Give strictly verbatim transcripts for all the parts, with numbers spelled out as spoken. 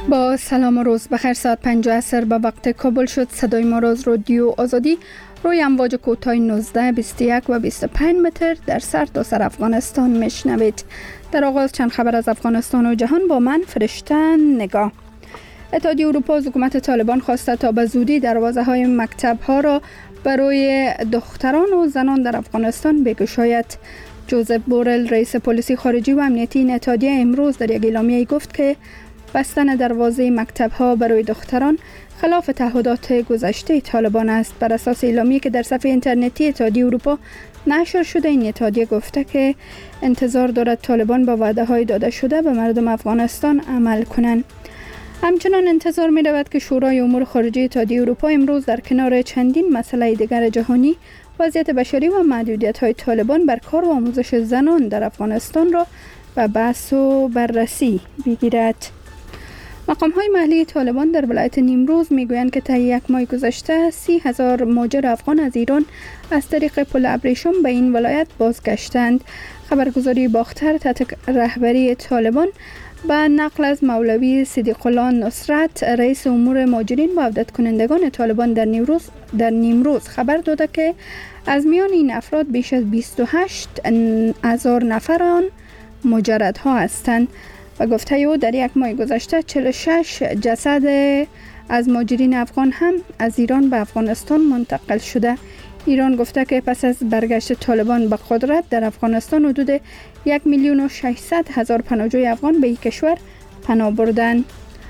با سلام و روز بخیر. ساعت پنج عصر به وقت کابل شد. صدای ما را از رادیو آزادی روی امواج کوتاه نوزده، بیست و یک و بیست و پنج متر در سر تا سر افغانستان میشنوید. در آغاز چند خبر از افغانستان و جهان با من فرشته نگاه. اتحادیه اروپا از حکومت طالبان خواسته تا به زودی دروازه های مکتب ها را برای دختران و زنان در افغانستان بگشاید. جوزف بورل رئیس پلیس خارجی و امنیتی این اتحادیه امروز در یک اعلامیه گفت که بستن دروازه مکتب ها برای دختران خلاف تعهدات گذشته طالبان است. بر اساس اعلامیه‌ای که در صفحه اینترنتی اتحادیه اروپا نشر شده، این اتحادیه گفته که انتظار دارد طالبان با وعده های داده شده به مردم افغانستان عمل کنند. همچنان انتظار می رود که شورای امور خارجه اتحادیه اروپا امروز در کنار چندین مسئله دیگر جهانی وضعیت بشری و محدودیت های طالبان بر کار و آموزش زنان در افغانستان را به بحث و بررسی بگیرد. مقام های محلی طالبان در ولایت نیمروز می گویند که طی یک ماه گذشته سی هزار مهاجر افغان از ایران از طریق پل ابریشم به این ولایت بازگشتند. خبرگزاری باختر تحت رهبری طالبان به نقل از مولوی صدیق الله نصرت رئیس امور مهاجرین و عودت کنندگان طالبان در نیمروز در نیمروز خبر داده که از میان این افراد بیش از بیست و هشت هزار نفر آن مجردها هستند. و گفته او در یک ماه گذشته چهل و شش جسد از مهاجرین افغان هم از ایران به افغانستان منتقل شده. ایران گفته که پس از برگشت طالبان به قدرت در افغانستان حدود یک میلیون و ششصد هزار پناهجوی افغان به این کشور پناه بردند.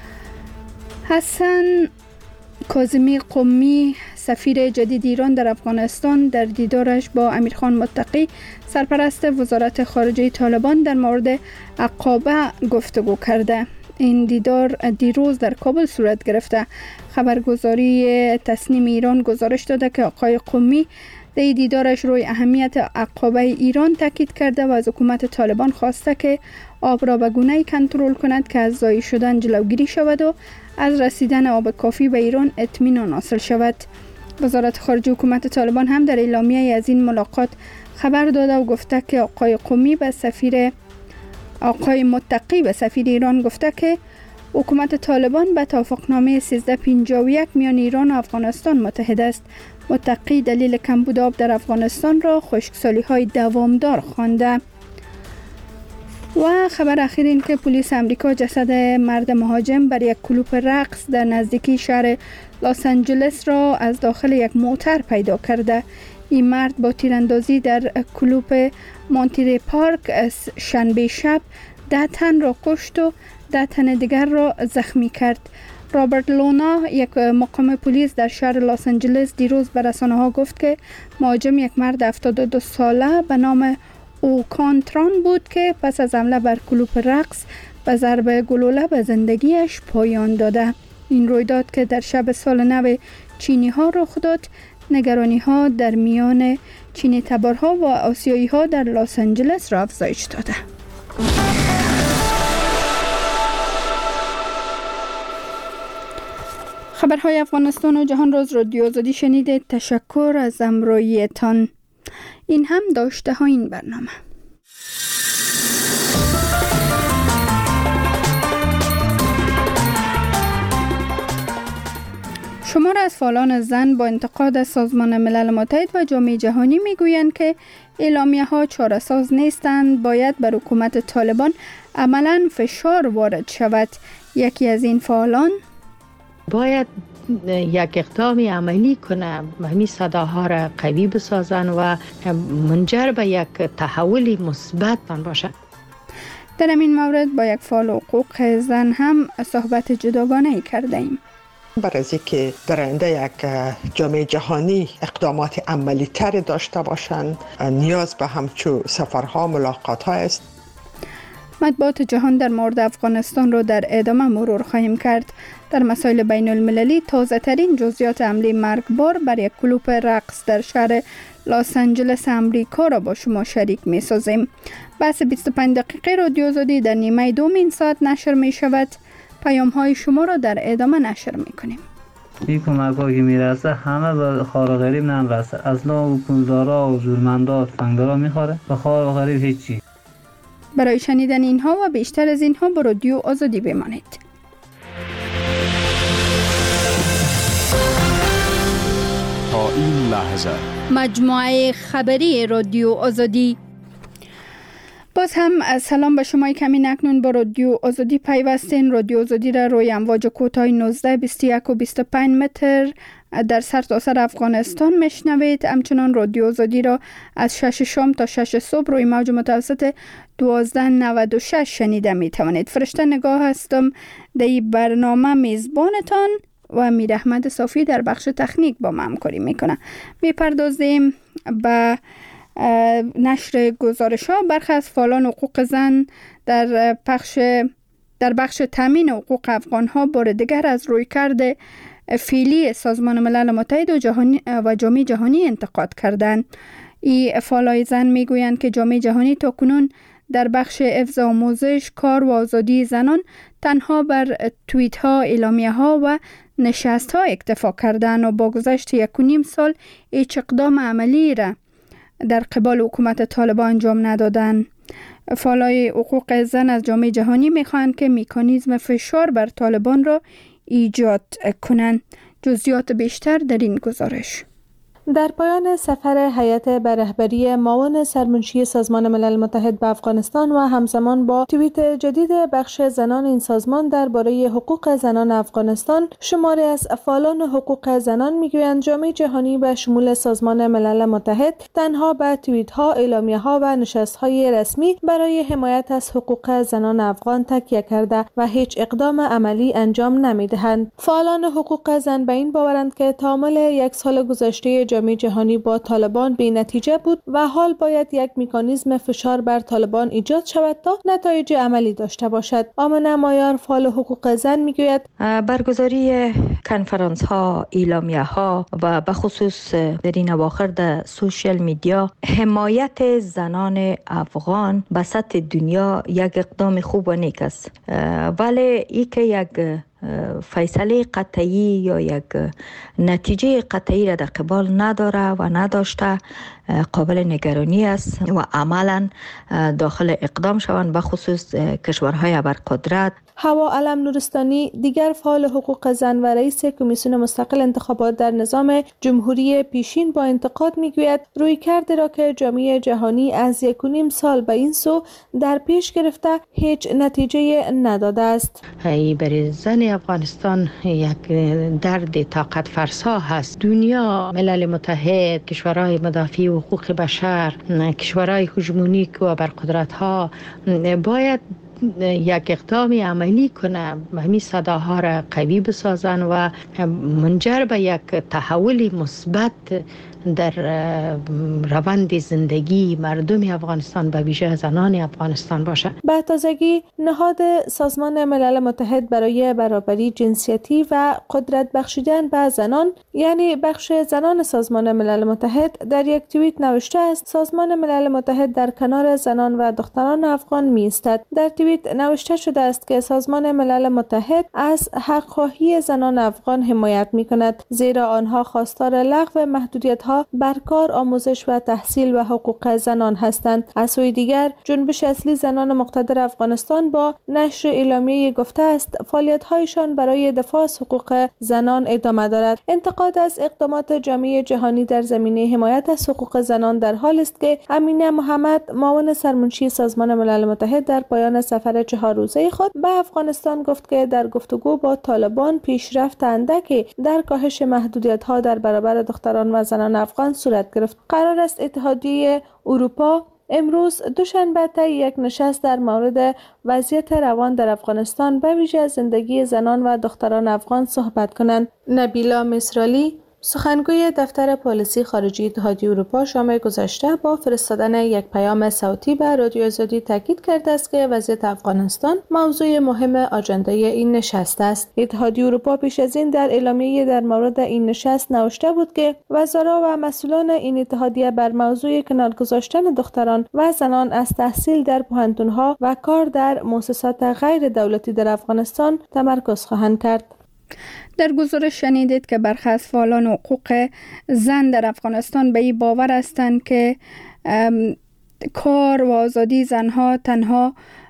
حسن کاظمی قمی سفیر جدید ایران در افغانستان در دیدارش با امیرخان متقی سرپرست وزارت خارجه طالبان در مورد عقابه گفتگو کرده. این دیدار دیروز در کابل صورت گرفته. خبرگزاری تصنیم ایران گزارش داده که آقای قمی در دیدارش روی اهمیت عقابه ایران تاکید کرده و از حکومت طالبان خواسته که آب را به گونه‌ای کنترل کند که از ضایع شدن جلوگیری شود و از رسیدن آب کافی به ایران اطمینان حاصل شود. وزارت خارجه حکومت طالبان هم در اعلامیه از این ملاقات خبر داده و گفته که آقای قمی به سفیر آقای متقی به سفیر ایران گفته که حکومت طالبان به توافقنامه سیزده پنجاه و یک میان ایران و افغانستان متحد است. متقی دلیل کمبود آب در افغانستان را خشکسالی‌های دوامدار خوانده. و خبر اخیر این که پلیس امریکا جسد مرد مهاجم بر یک کلوپ رقص در نزدیکی شهر لس آنجلس را از داخل یک موتر پیدا کرده. این مرد با تیراندازی در کلوپ مونتری پارک شنبه شب ده تن را کشت و ده تن دیگر را زخمی کرد. رابرت لونا یک مقام پلیس در شهر لس آنجلس دیروز به رسانه‌ها گفت که مهاجم یک مرد هفتاد و دو ساله به نام اوکانتران بود که پس از حمله بر کلوپ رقص به ضرب گلوله به زندگیش پایان داده. این رویداد که در شب سال نو چینی ها رخ داد، نگرانی ها در میان چینی تبارها و آسیایی ها در لس آنجلس را افزایش داده. خبرهای افغانستان و جهان را از رادیو آزادی شنیدید. تشکر از همراهیتان. این هم داشته ها این برنامه. شمار از فعالان زن با انتقاد از سازمان ملل متحد و جامعه جهانی میگویند که اعلامیه ها چاره‌ساز نیستند، باید بر حکومت طالبان عملاً فشار وارد شود. یکی از این فعالان باید یک اقدامی عملی کنه، همین صداها را قوی بسازن و منجر به یک تحول مثبت باشه. در این مورد با یک فعال حقوق زن هم صحبت جداگانه کرده ایم. برای از اینکه در آینده یک جامعه جهانی اقدامات عملی تر داشته باشند، نیاز به همچو سفرها، ملاقات ها است. مطبوعات جهان در مورد افغانستان را در ادامه مرور خواهیم کرد. در مسائل بین المللی تازه ترین جزئیات حمله مرگبار بر یک کلوپ رقص در شهر لس آنجلس امریکا را با شما شریک می سازیم. بحث بیست و پنج دقیقه رادیو آزادی در نیمه دوم این ساعت نشر می شود. پیام های شما را در ادامه نشر می کنیم. این کمک ها که می رسه همه به خار و غریب نرسه. اصلا حکومتدارا و زورمندا تفنگدارا می خوره، به خار و غریب هیچی. برای شنیدن اینها و بیشتر از اینها با رادیو آزادی بمانید. تا این لحظه مجموعه خبری رادیو آزادی. باز هم سلام به شما. کمی اکنون با رادیو آزادی پیوستین. رادیو آزادی را روی امواج کوتاه نوزده، بیست و یک و بیست و پنج متر در سرتاسر افغانستان میشنوید. همچنان رادیو آزادی را از شش شام تا شش صبح روی موج متوسط دوازده نود و شش شنیده می توانید. فرشته نگاه هستم در این برنامه میزبانتان و امیر احمد صافی در بخش تکنیک با ما همکاری میکنه. میپردازیم به نشر گزارش ها. برخی از فعالان حقوق زن در بخش در بخش تامین حقوق افغان ها بار دیگر از رویکرد فعلی سازمان ملل متحد و جهانی و جامعه جهانی انتقاد کردند. این فعالای زن میگویند که جامعه جهانی تا کنون در بخش حفظ آموزش، کار و آزادی زنان تنها بر توییت ها، اعلامیه ها و نشست ها اکتفا کردند و با گذشت یک و نیم سال هیچ اقدام عملی را در قبال حکومت طالبان انجام ندادند. فعالای حقوق زن از جامعه جهانی میخواهند که مکانیزم فشار بر طالبان را ایجاد کنند. جزئیات بیشتر در این گزارش. در پایان سفر هیئت به رهبری معاون سرمنشی سازمان ملل متحد به افغانستان و همزمان با توییت جدید بخش زنان این سازمان درباره حقوق زنان افغانستان، شماری از فعالان حقوق زنان میگویند جامعه جهانی به شمول سازمان ملل متحد تنها به توییت ها، اعلامیه ها و نشست های رسمی برای حمایت از حقوق زنان افغان تکیه کرده و هیچ اقدام عملی انجام نمیدهند. فعالان حقوق زن به این باورند که تامل یک سال گذشته جامعه جهانی با طالبان بی نتیجه بود و حال باید یک مکانیزم فشار بر طالبان ایجاد شود تا نتایج عملی داشته باشد. آمنه مایار، فعال حقوق زن، میگوید برگزاری کنفرانس ها، اعلامیه ها و به خصوص در این اواخر در سوشیال میدیا حمایت زنان افغان به سطح دنیا یک اقدام خوب و نیک است، ولی ای که یک فیصله قطعی یا یک نتیجه قطعی را در قبال نداره و نداشته قابل نگرانی است و عملا داخل اقدام شوند، به خصوص کشورهای ابرقدرت. هوا علم نورستانی، دیگر فعال حقوق زن و رئیس کمیسیون مستقل انتخابات در نظام جمهوری پیشین، با انتقاد میگوید روی کرده را که جامعه جهانی از یک و نیم سال به این سو در پیش گرفته هیچ نتیجه نداده است. ای برای زن افغانستان یک درد طاقت فرسا هست. دنیا، ملل متحد، کشورهای مدافع حقوق بشر، کشورهای هژمونیک و ابرقدرت ها باید یک اقدام عملی کنه، همین صداها را قوی بسازن و منجر به یک تحول مثبت در روند زندگی مردم افغانستان به ویژه زنان افغانستان باشه. به تازگی نهاد سازمان ملل متحد برای برابری جنسیتی و قدرت بخشیدن به زنان، یعنی بخش زنان سازمان ملل متحد، در یک توییت نوشته است سازمان ملل متحد در کنار زنان و دختران افغان می ایستد. در توییت نوشته شده است که سازمان ملل متحد از حق‌خواهی زنان افغان حمایت می کند، زیرا آنها خواستار لغو محدودیت‌ها بر کار، آموزش و تحصیل و حقوق زنان هستند. از سوی دیگر جنبش اصلی زنان مقتدر افغانستان با نشر اعلامیه گفته است فعالیت‌هایشان برای دفاع از حقوق زنان ادامه دارد. انتقاد از اقدامات جامعه جهانی در زمینه حمایت از حقوق زنان در حال است که امینه محمد، معاون سرمنشی سازمان ملل متحد، در پایان سفر چهار روزه خود به افغانستان گفت که در گفتگو با طالبان پیشرفت اندکی در کاهش محدودیت‌ها در برابر دختران و زنان افغان صورت گرفت. قرار است اتحادیه اروپا امروز دوشنبه طی یک نشست در مورد وضعیت روان در افغانستان به ویژه زندگی زنان و دختران افغان صحبت کنند. نبیلا مصرالی، سخنگوی دفتر پالیسی خارجی اتحادیه اروپا، شام گذشته با فرستادن یک پیام صوتی به رادیو آزادی تاکید کرده است که وضعیت افغانستان موضوع مهم آژاندای این نشست است. اتحادیه اروپا پیش از این در اعلامیه در مورد این نشست نوشته بود که وزرا و مسئولان این اتحادیه بر موضوع کنار گذاشتن دختران و زنان از تحصیل در پوهنتون‌ها و کار در مؤسسات غیر دولتی در افغانستان تمرکز خواهند کرد. در گزارش شنیدید که برخی از فعالان حقوق زن در افغانستان به این باور هستند که کار و آزادی زنها تنها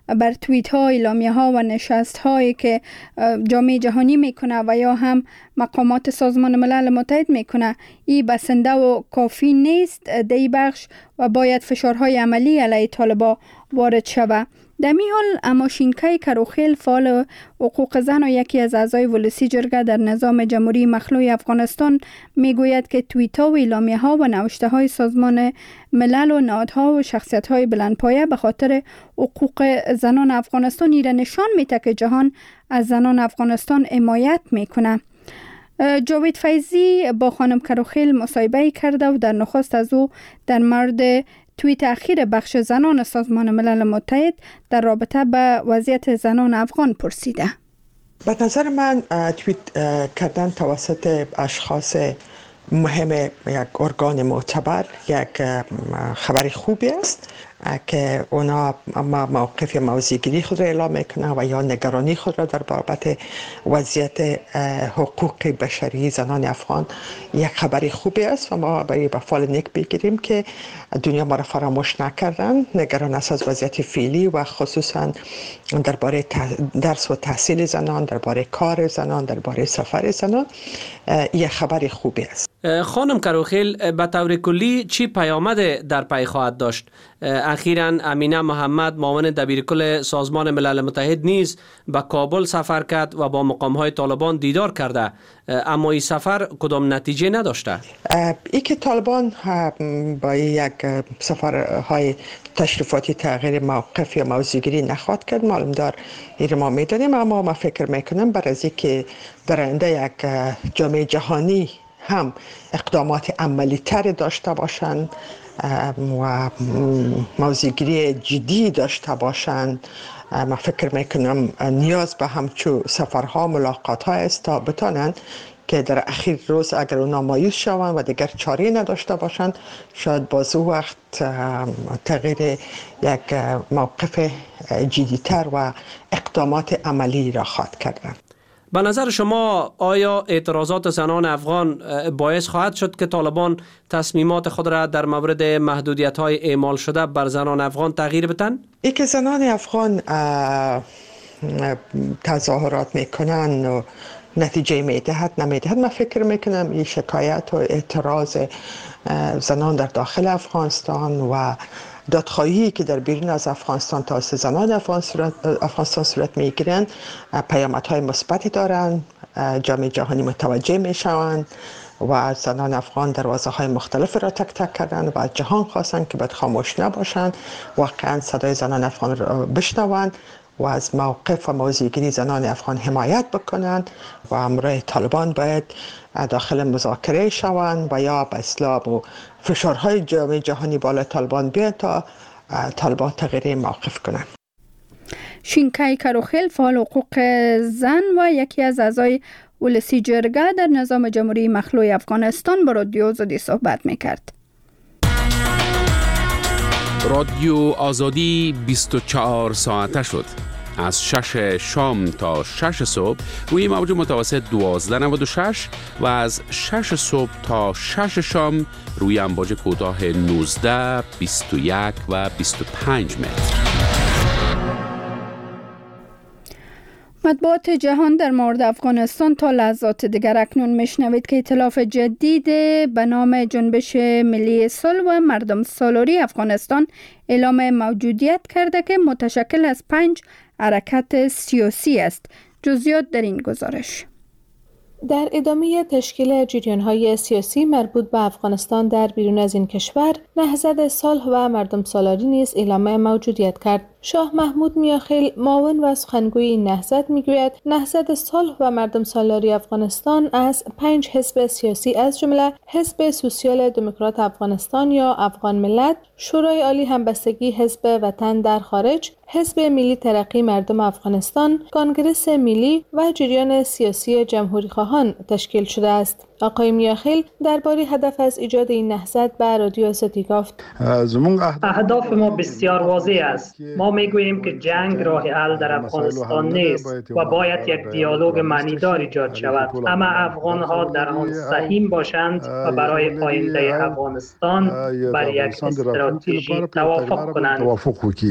بر توییت ها، اعلامیه ها و نشست هایی که جامعه جهانی میکنه و یا هم مقامات سازمان ملل متحد میکنه این بسنده و کافی نیست در این بخش و باید فشارهای عملی علیه طالبان وارد شود. در می حال اما شینکای کروخیل فعال حقوق زن و یکی از اعضای ولسی جرگه در نظام جمهوری مخلوع افغانستان میگوید که توییت ها و اعلامیه ها و نوشته های سازمان ملل و نهادها و شخصیت های بلندپایه به خاطر حقوق زنان افغانستان ایره نشان میده که جهان از زنان افغانستان حمایت میکنه. جاوید فیضی با خانم کروخیل مصاحبه کرده و در نخست از او در مورد توییت اخیر بخش زنان سازمان ملل متحد در رابطه به وضعیت زنان افغان پرسیده. به نظر من توییت کردن توسط اشخاص مهم یک ارگان معتبر یک خبری خوبی است که اونا موقف موضع‌گیری خود را اعلام میکنه و یا نگرانی خود را در بابت وضعیت حقوق بشری زنان افغان یک خبری خوبی است و ما برای به فال نیک بگیریم که دنیا ما را فراموش نکردن، نگران است از وضعیت فعلی و خصوصا درباره درس و تحصیل زنان، درباره کار زنان، درباره سفر زنان یک خبری خوبی است. خانم کروخیل، به طور کلی چی پیامد در پی خواهد داشت؟ اخیراً امینه محمد معاون دبیرکل سازمان ملل متحد نیز به کابل سفر کرد و با مقام‌های طالبان دیدار کرده، اما این سفر کدام نتیجه نداشته. ای که طالبان با یک سفرهای تشریفاتی تغییر موقف یا موضع‌گیری نخواهد کرد معلوم دار این ما میدانیم، اما ما فکر میکنم برای از اینکه در آینده یک جامعه جهانی هم اقدامات عملی تر داشته باشند و موضع‌گیری جدی داشته باشند، ما فکر میکنم نیاز به همچو سفرها ملاقات‌ها است تا بتانند که در اخیر روز اگر اونا مایوس شوند و دیگر چاره نداشته باشند شاید باز او وقت تغییر یک موقف جدی‌تر و اقدامات عملی را خواهد کردند. به نظر شما آیا اعتراضات زنان افغان باعث خواهد شد که طالبان تصمیمات خود را در مورد محدودیت‌های اعمال شده بر زنان افغان تغییر بدن؟ ای که زنان افغان تظاهرات میکنن و نتیجه میدهد نمیدهد، من فکر میکنم این شکایت و اعتراض زنان در داخل افغانستان و دادخواهی که در بیرون از افغانستان توسط زنان افغانستان صورت میگیرند پیامدهای مثبتی دارند. جامعه جهانی متوجه میشوند و زنان افغان دروازه های مختلف را تک تک کردند و از جهان خواستند که باید خاموش نباشند، واقعا صدای زنان افغان را بشنوند و از موقف و موضع‌گیری زنان افغان حمایت بکنند و همراه طالبان باید داخل مذاکره شوند و یا به اصلاح و فشارهای جامعه جهانی بالا طالبان بیاید تا طالبان تغییر موقف کنند. شینکای کروخیل فعال حقوق زن و یکی از اعضای ولسی جرگه در نظام جمهوری مخلوع افغانستان با رادیو آزادی صحبت میکرد. رادیو آزادی بیست و چهار ساعته شد. از شش شام تا شش صبح روی موج متوسط دوازده نود و شش و از شش صبح تا شش شام روی امواج کوتاه نوزده، بیست و یک و بیست و پنج متر. مطبوعات جهان در مورد افغانستان تا لحظات دیگر اکنون میشنوید که ائتلاف جدید به نام جنبش ملی صلح و مردم سالاری افغانستان اعلام موجودیت کرده که متشکل از پنج حرکت سیاسی است. جزئیات در این گزارش. در ادامه تشکیل جریان‌های سیاسی مربوط به افغانستان در بیرون از این کشور، نهضت صلح و مردم سالاری نیز اعلام موجودیت کرد. شاه محمود میاخیل معاون و سخنگوی این نهضت میگوید نهضت صلح و مردم سالاری افغانستان از پنج حزب سیاسی از جمله حزب سوسیال دموکرات افغانستان یا افغان ملت، شورای عالی همبستگی حزب وطن در خارج، حزب ملی ترقی مردم افغانستان، کنگره ملی و جریان سیاسی جمهوری خواهان تشکیل شده است. آقای میاخیل درباره هدف از ایجاد این نهضت به رادیو آزادی گفت: اهداف ما بسیار واضح است. ما میگوییم که جنگ راه حل در افغانستان نیست و باید یک دیالوگ معنیدار ایجاد شود. اما افغان‌ها در آن سهیم باشند و برای آینده افغانستان بر یک استراتژی توافق کنند.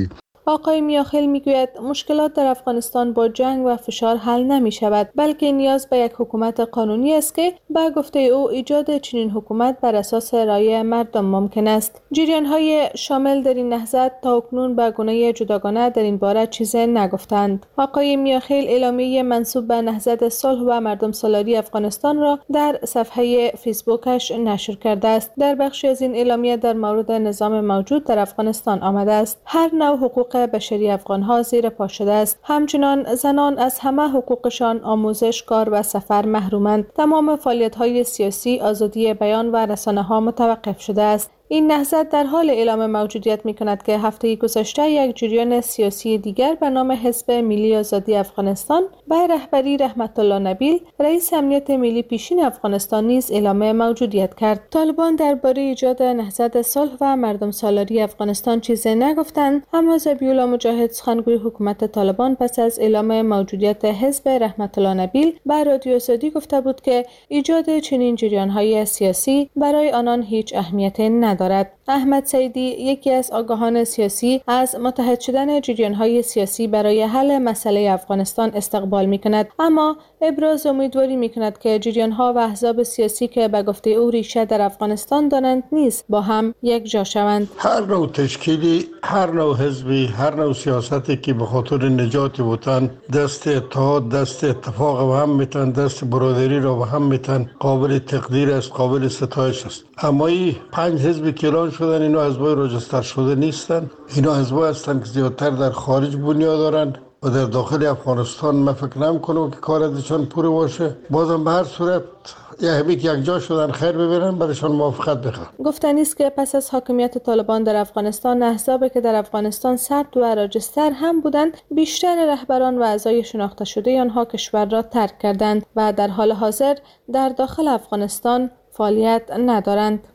آقای میاخیل میگوید مشکلات در افغانستان با جنگ و فشار حل نمی شود، بلکه نیاز به یک حکومت قانونی است که به گفته او ایجاد چنین حکومت بر اساس رای مردم ممکن است. جریان‌های شامل در این نهضت تا اکنون به گونه جداگانه در این باره چیزی نگفتند. آقای میاخیل اعلامیه منسوب به نهضت صلح و مردم سالاری افغانستان را در صفحه فیسبوکش نشر کرده است. در بخشی از این اعلامیه در مورد نظام موجود در افغانستان آمده است. هر نوع حقوق بشری افغان‌ها زیر پا شده است. همچنان زنان از همه حقوقشان، آموزش، کار و سفر محرومند. تمام فعالیت‌های سیاسی، آزادی بیان و رسانه‌ها متوقف شده است. این نهضت در حال اعلام موجودیت می کند که هفته گذشته یک جریان سیاسی دیگر به نام حزب ملی آزادی افغانستان به رهبری رحمت الله نبیل، رئیس امنیت ملی پیشین افغانستان نیز اعلام موجودیت کرد. طالبان درباره ایجاد نهضت صلح و مردم سالاری افغانستان چیزی نگفتند، اما ذبیح الله مجاهد سخنگوی حکومت طالبان پس از اعلام موجودیت حزب رحمت الله نبیل به رادیو آزادی گفته بود که ایجاد چنین جریان‌های سیاسی برای آنان هیچ اهمیتی ندارد. احمد سیدی، یکی از آگاهان سیاسی، از متحد شدن جریان‌های سیاسی برای حل مسئله افغانستان استقبال می‌کند، اما ابراز امیدواری می‌کند که جریان‌ها و احزاب سیاسی که به گفته او ریشه در افغانستان دارند نیز با هم یک جا شوند. هر نوع تشکیلی، هر نوع حزبی، هر نوع سیاستی که به خاطر نجات وطن دست اتحاد، دست اتفاق و هم میتن، دست برادری را به هم میتن، قابل تقدیر است، قابل ستایش است. اما این پنج حزبی که اعلان شدن، اینا حزبای راجستر شده نیستن. اینا حزبای هستن که زیادتر در خارج بنیاد دارن و در داخل افغانستان من فکر نمی‌کنم که کار ازشان پوره باشه. بازم به هر صورت یه همی که یک جا شدن خیر ببینن، برایشان موافقت بخوان. گفتنی است که پس از حاکمیت طالبان در افغانستان، احزابی که در افغانستان ثبت و راجستر هم بودند، بیشتر رهبران و اعضای شناخته شده آنها کشور را ترک کردند و در حال حاضر در داخل افغانستان فعالیت ندارند.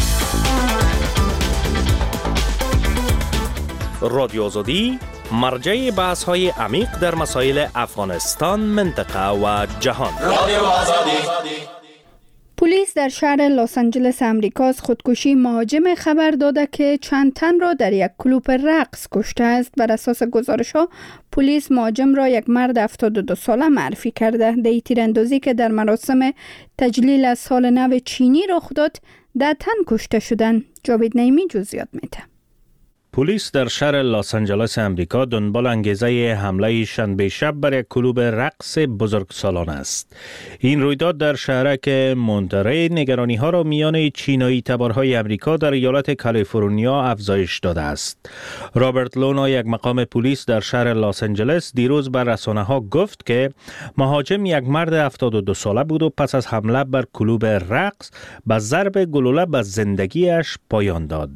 رادیو آزادی مرجع بحث های عمیق در مسائل افغانستان، منطقه و جهان. رادیو آزادی. پلیس در شهر لس آنجلس امریکا از خودکشی مهاجم خبر داده که چند تن را در یک کلوب رقص کشته است. بر اساس گزارش‌ها پلیس مهاجم را یک مرد هفتاد و دو ساله معرفی کرده. در تیراندازی که در مراسم تجلیل از سال نو چینی رخ داد، ده تن کشته شدند. جاوید نعیمی جزئیات میده. پلیس در شهر لس آنجلس امریکا دنبال انگیزه حمله شنبه شب بر یک کلوب رقص بزرگسالانه است. این رویداد در شهرک مونتری نگرانی ها را میان چینایی تبارهای امریکا در ایالت کالیفرنیا افزایش داده است. رابرت لونا، یک مقام پلیس در شهر لس آنجلس، دیروز بر رسانه ها گفت که مهاجم یک مرد هفتاد و دو ساله بود و پس از حمله بر کلوب رقص با ضرب گلوله به زندگیش پایان داد.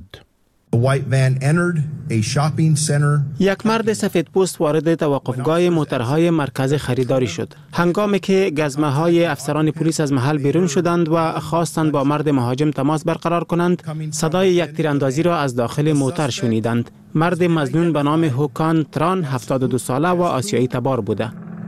یک مرد سفید پوست وارد توقفگاه موترهای مرکز خریداری شد. هنگامی که گزمه های افسران پلیس از محل بیرون شدند و خواستند با مرد مهاجم تماس برقرار کنند، صدای یک تیراندازی را از داخل موتر شنیدند. مرد مظنون به نام هوکان تران، هفتاد و دو ساله و آسیایی تبار بوده.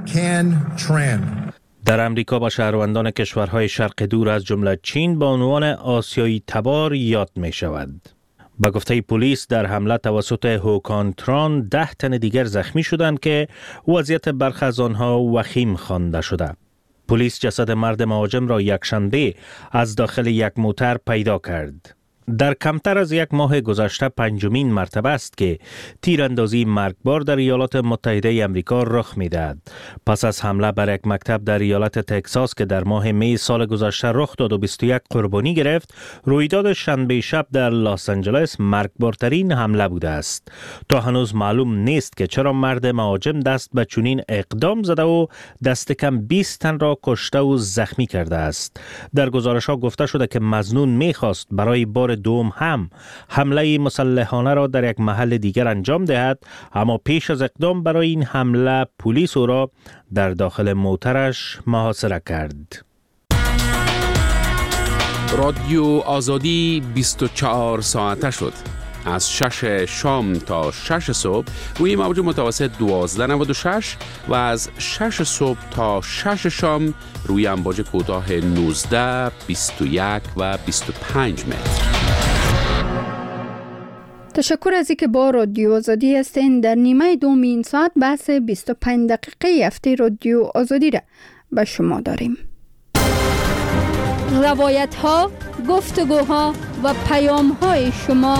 در امریکا با شهروندان کشورهای شرق دور از جمله چین با عنوان آسیایی تبار یاد می شود. با گفته پلیس در حمله توسط هوکان تران ده تن دیگر زخمی شدند که وضعیت برخی از آنها وخیم خوانده شده. پلیس جسد مرد مهاجم را یکشنبه از داخل یک موتر پیدا کرد. در کمتر از یک ماه گذشته پنجمین مرتبه است که تیراندازی مرگبار در ایالات متحده آمریکا رخ می‌دهد. پس از حمله بر یک مکتب در ایالت تگزاس که در ماه می سال گذشته رخ داد و بیست و یک قربانی گرفت، رویداد شنبه شب در لس آنجلس مرگبارترین حمله بوده است. تا هنوز معلوم نیست که چرا مرد مهاجم دست به چنین اقدام زده و دست کم بیست تن را کشته و زخمی کرده است. در گزارش‌ها گفته شده که مظنون می‌خواست برای بار دوم هم حمله مسلحانه را در یک محل دیگر انجام دهد، اما پیش از اقدام برای این حمله پلیس او را در داخل موترش محاصره کرد. رادیو آزادی بیست و چهار ساعته شد. از شش شام تا شش صبح روی موج متوسط دوازده نود و شش و از شش صبح تا شش شام روی امواج کوتاه نوزده، بیست و یک و بیست و پنج متر. تشکر از اینکه با رادیو آزادی هستین. در نیمه دوم این ساعت بحث بیست و پنج دقیقه هفته رادیو آزادی را به شما داریم. روایت ها، گفتگوها و پیام های شما.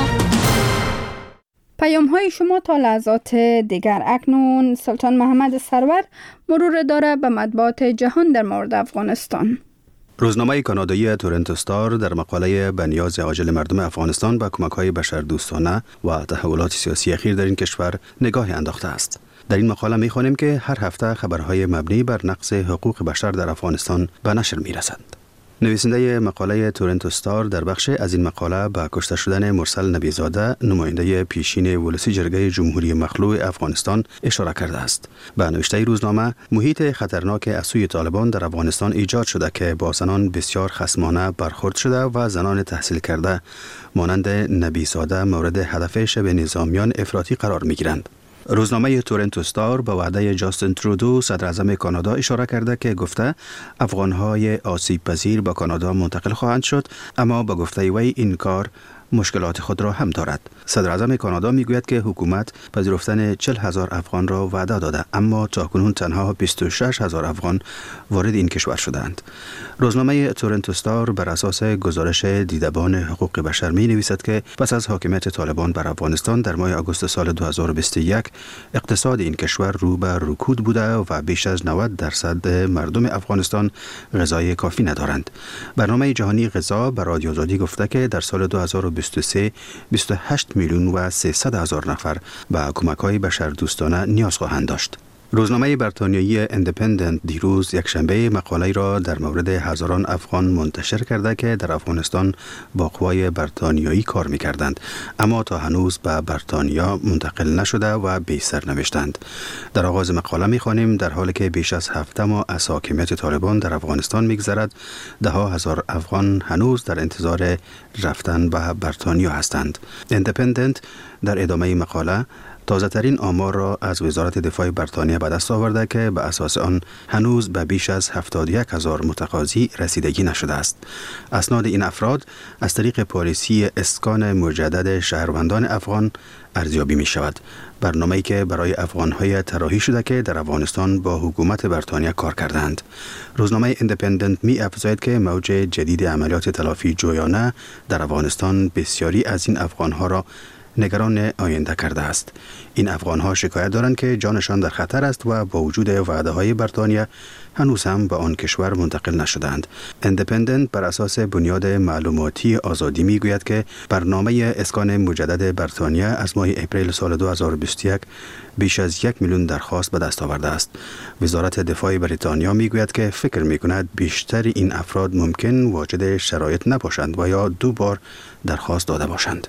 پیام های شما تا لحظات دیگر. اکنون سلطان محمد سرور مرور داره به مطبوعات جهان در مورد افغانستان. روزنامه کانادایی تورنتو استار در مقاله به نیاز عاجل مردم افغانستان به کمک‌های بشردوستانه و تحولات سیاسی اخیر در این کشور نگاهی انداخته است. در این مقاله می‌خوانیم که هر هفته خبرهای مبنی بر نقض حقوق بشر در افغانستان به نشر می‌رسند. نویسنده مقاله تورنتو استار در بخش از این مقاله به کشته شدن مرسل نبیزاده، نماینده پیشین ولسی جرگه جمهوری مخلوع افغانستان اشاره کرده است. به نوشته روزنامه، محیط خطرناک از سوی طالبان در افغانستان ایجاد شده که با زنان بسیار خصمانه برخورد شده و زنان تحصیل کرده مانند نبیزاده مورد هدف شبه نظامیان افراطی قرار می‌گیرند. روزنامه تورنتو استار به وعده جاستین ترودو صدر اعظم کانادا اشاره کرده که گفته افغان‌های آسیب پذیر به کانادا منتقل خواهند شد، اما به گفته وی این کار مشکلات خود را هم دارد. صدر اعظم کانادا میگوید که حکومت پذیرفتن چهل هزار افغان را وعده داده، اما تاکنون تنها بیست و شش هزار افغان وارد این کشور شدند. روزنامه تورنتو استار بر اساس گزارش دیدبان حقوق بشر می نویسد که پس از حاکمیت طالبان بر افغانستان در ماه آگوست سال دو هزار و بیست و یک اقتصاد این کشور رو به رکود بوده و بیش از نود درصد مردم افغانستان غذای کافی ندارند. برنامه جهانی غذا بر رادیو آزادی گفته که در سال دو هزار و بیست و سه بیست و هشت میلیون و سیصد هزار نفر به کمک‌های بشردوستانه نیاز خواهند داشت. روزنامه بریتانیایی اندیپندنت دیروز یک شنبه مقاله را در مورد هزاران افغان منتشر کرده که در افغانستان با قوای بریتانیایی کار می‌کردند، اما تا هنوز به بریتانیا منتقل نشده و بی سرنوشتند. در آغاز مقاله می‌خوانیم در حالی که بیش از هفت ماه از حاکمیت طالبان در افغانستان می‌گذرد، ده ها هزار افغان هنوز در انتظار رفتن به بریتانیا هستند. اندیپندنت در ادامه مقاله تازه ترین آمار را از وزارت دفاع بریتانیا به دست آورده که به اساس آن هنوز به بیش از هفتاد و یک هزار متقاضی رسیدگی نشده است. اسناد این افراد از طریق پالیسی اسکان مجدد شهروندان افغان ارزیابی می شود. برنامه‌ای که برای افغان‌های طراحی شده که در افغانستان با حکومت بریتانیا کار کردند. روزنامه اندیپندنت می افزاید که موج جدید عملیات تلافی جویانه در افغانستان بسیاری از این افغان‌ها را نگران آینده کرده است. این افغان‌ها شکایت دارند که جانشان در خطر است و با وجود وعده‌های بریتانیا هنوز هم به آن کشور منتقل نشدند. اندیپندنت بر اساس بنیاد معلوماتی آزادی میگوید که برنامه اسکان مجدد بریتانیا از ماه اپریل سال دو هزار و بیست و یک بیش از یک میلیون درخواست به دست آورده است. وزارت دفاع بریتانیا میگوید که فکر میکند بیشتر این افراد ممکن واجد شرایط نباشند و یا دو بار درخواست داده باشند.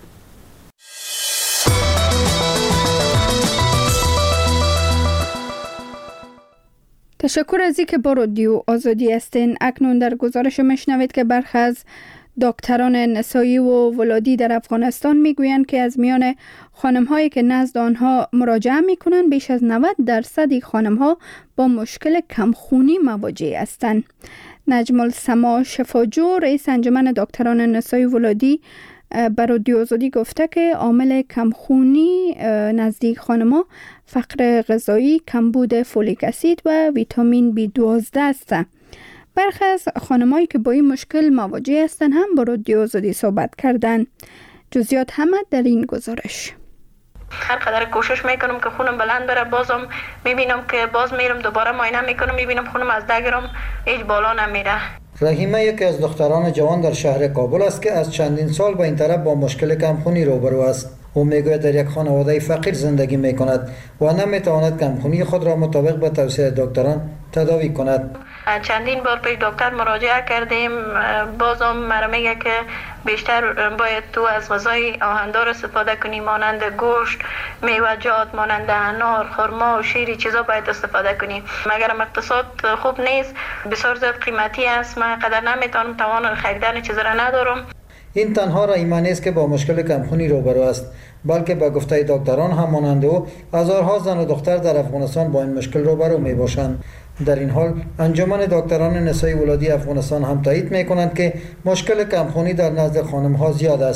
تشکر از اینکه با رادیو آزادی هستین. اکنون در گزارش میشنوید که برخی از دکتران نسایی و ولادی در افغانستان میگویند که از میان خانم‌هایی که نزد آنها مراجعه میکنند بیش از نود درصد خانم‌ها با مشکل کمخونی مواجه هستند. نجم السما شفاجو رئیس انجمن دکتران نسایی ولادی بر رادیو آزادی گفته که عامل کمخونی نزدیک خانم‌ها فقر غذایی، کمبود فولیک اسید و ویتامین بی دوازده است. برخی از خانم‌هایی که با این مشکل مواجه هستند هم با رادیو آزادی صحبت کردند. جزئیات همه در این گزارش. هر قدر کوشش میکنم که خونم بلند بره، بازم میبینم که باز میرم دوباره معاینه میکنم، میبینم خونم از ده گرم هیچ بالا نمیره. رحیمه یکی از دختران جوان در شهر کابل است که از چندین سال با این طرف با مشکل کمخونی روبرو است. او میگوید در یک خانواده فقیر زندگی میکند و نمیتواند کمخونی خود را مطابق به توصیه دکتران تداوی کند. چندین بار پیش دکتر مراجعه کردیم، بازم مرا میگه که بیشتر باید تو از غذای آهن‌دار استفاده کنی، مانند گوشت، میوه‌جات، مانند انار، خرما و شیر، چیزا باید استفاده کنی. مگرم اقتصاد خوب نیست، بسیار زیاد قیمتی است، من قدر نمیتونم توان خریدن چیز را ندارم. این تنها رحیمه نیست که با مشکل کمخونی روبرو است، بلکه به گفته دکتران هم مانند او هزارها زن و دختر در افغانستان با این مشکل روبرو می باشند. در این حال انجمن دکتران نسایی ولادی افغانستان هم تایید می کنند که مشکل کمخونی در نزد خانم ها زیاد است.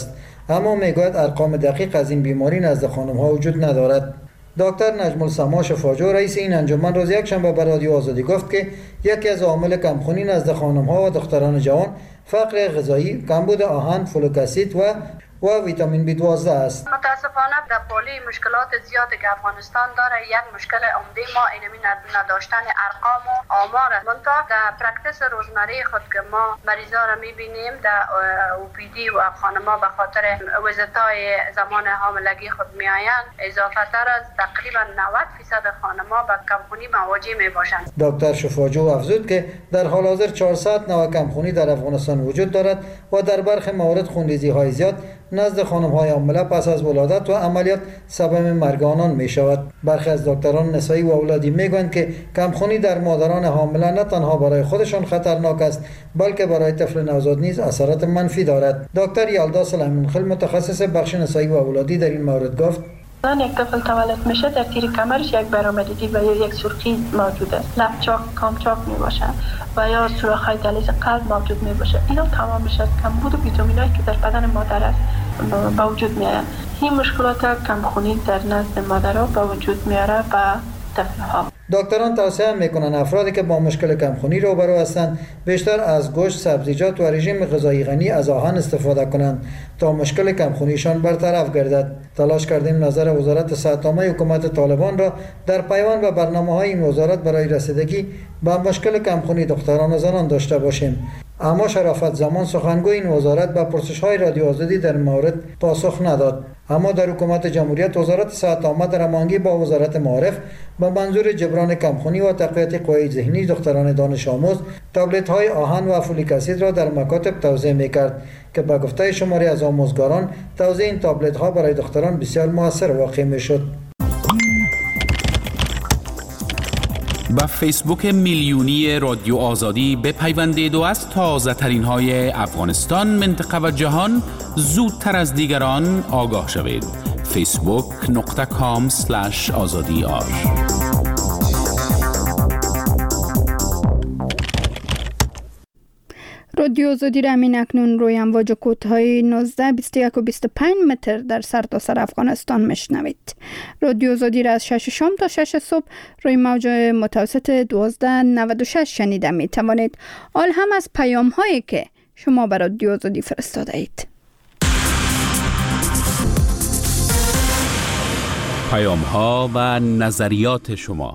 اما میگوید ارقام دقیق از این بیماری نزد خانم‌ها وجود ندارد. دکتر نجم السما شفاجو رئیس این انجمن روز یکشنبه به رادیو آزادی گفت که یکی از عوامل کمخونی نزد خانم‌ها و دختران جوان فقر غذایی، کمبود آهن، فولیک اسید و و ویتامین بی دوازده است. متاسفانه در پالی مشکلات زیادی که افغانستان داره، یک مشکل عمده ما اینمی نداشتن ارقام و آمار است. منتها در پرکتیس روزمره خود که ما مریضا را میبینیم در او پی دی و خانما به خاطر ویزیت‌های زمان حاملگی خود میآیند، اضافه تر از تقریبا نود درصد خانما به کمخونی مواجه میباشند. دکتر شفاجو افزود که در حال حاضر چهارصد نوع کمخونی در افغانستان وجود دارد و در برخی موارد خونریزی‌های زیاد نزد خانم‌های حامله پس از ولادت و عملیات سبب مرگ آنان می شود. برخی از دکتران نسایی و اولادی میگویند که کمخونی در مادران حامله نه تنها برای خودشان خطرناک است بلکه برای طفل نوزاد نیز اثرات منفی دارد. دکتر یلدا سلیمان خل متخصص بخش نسایی و اولادی در این مورد گفت: زن یک طفل تولد میشه در تیر کمرش یک برآمدگی و یا یک سرخی موجود است، لب چاک کام چاک می باشه و یا سوراخ‌های دهلیز قلب موجود می باشه. اینا تمامش از کمبود ویتامینایی که در بدن مادر است به وجود میاد. این مشکلات کمخونی در نزد مادرها به وجود میاره و طفل‌ها. دکتران توصیه میکنند افرادی که با مشکل کمخونی روبرو هستند بیشتر از گوشت، سبزیجات و رژیم غذایی غنی از آهن استفاده کنند تا مشکل کمخونیشان برطرف گردد. تلاش کردیم نظر وزارت صحت‌عامه حکومت طالبان را در پیوند به برنامه‌های این وزارت برای رسیدگی به مشکل کمخونی دختران و زنان داشته باشیم. اما شرافت زمان سخنگوی این وزارت به پرسش‌های رادیو آزادی در مورد پاسخ نداد. اما در حکومت جمهوریت وزارت صحت عامه در هماهنگی با وزارت معارف به منظور جبران کمخونی و تقویت قوای ذهنی دختران دانش آموز تابلت‌های آهن و فولیک اسید را در مکاتب توزیع می‌کرد که به گفته شماری از آموزگاران توزیع این تابلت‌ها برای دختران بسیار موثر واقع می‌شد. با فیسبوک میلیونی رادیو آزادی بپیوندید و از تازه ترین های افغانستان، منطقه و جهان زودتر از دیگران آگاه شوید. فیسبوک نقطه کام سلش آزادی آر. رادیو آزادی را همین اکنون روی امواج کوتاه نوزده، بیست و یک و بیست و پنج متر در سرتاسر افغانستان میشنوید. رادیو آزادی را از شش شام تا شش صبح روی موج متوسط دوازده نود و شش شنیده می توانید. آل هم از پیام هایی که شما بر رادیو آزادی فرستاده اید. پیام ها و نظریات شما.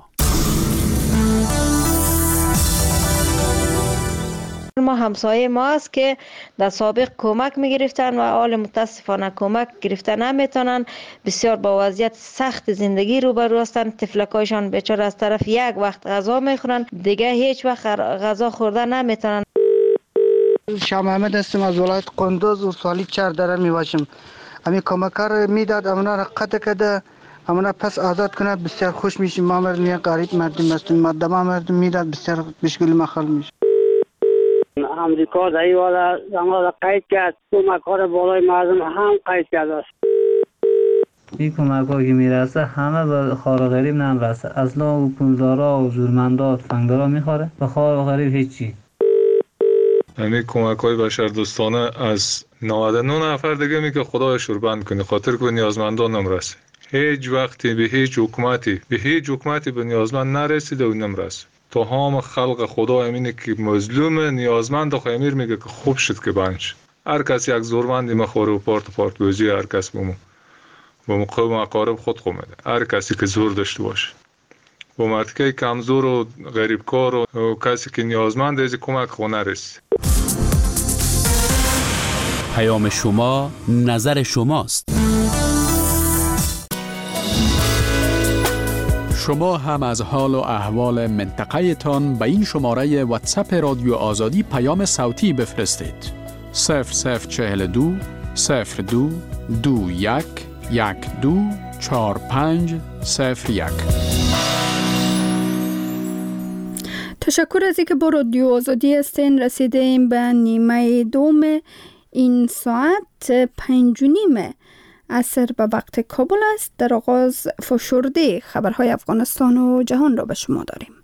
ما همسایه ما است که در سابق کمک میگرفتن و حال متاسفانه کمک گرفتن نمیتونن، بسیار با وضعیت سخت زندگی روبرو هستن. طفلکایشان بیچاره از طرف یک وقت غذا میخورن، دیگه هیچ وقت غذا خوردن نمیتونن. شاه محمد هستم از ولایت قندوز و سالی چهار دره میباشم. امی کمکار میداد امنا را قطع کرده، امنا پس آزاد کنه، بسیار خوش میشیم. ما مردم غریب مردم هستیم، مردم مردم میداد، بسیار مشکل مخال میشه. امریکا در این والا زمان را قید کرد، کمکار بالای مردم هم قید کرده است. این کمک ها که میرسه همه به خار و غریب نمیرسه. اصلا حکومتدارا و زورمندا تفنگدارا میخوره، به خار و غریب هیچی. یعنی کمک های بشردوستانه از نود و نه نفر دیگه می که خدای شوربند کنه، خاطر که نیازمندان نمرسه. هیچ وقتی به هیچ حکومتی به هیچ حکومتی به نیازمند نرسیده و نمرسه. تو هم خلق خدا امینه که مظلوم نیازمند خو امیر میگه که خوب شد که بنش. هر کس یک زورمندی مخوره و پارت پارت بوزی، هر کس بمو با مقام اقارب خود خو میده. هر کسی که زور داشته باشه، با مرتکه کمزور و غریبکار و کسی که نیازمند از کمک خو نرسه. پیام شما نظر شماست. شما هم از حال و احوال منطقه تان به این شماره واتساپ رادیو آزادی پیام صوتی بفرستید. صفر صفر چهل دو صفر دو دو یک یک دو چهار پنج صفر یک. تشکر از اینکه با رادیو آزادی هستین. رسیده ایم به نیمه دوم این ساعت. پنج و نیم عصر به وقت کابل است. در آغاز فشرده خبرهای افغانستان و جهان را به شما داریم.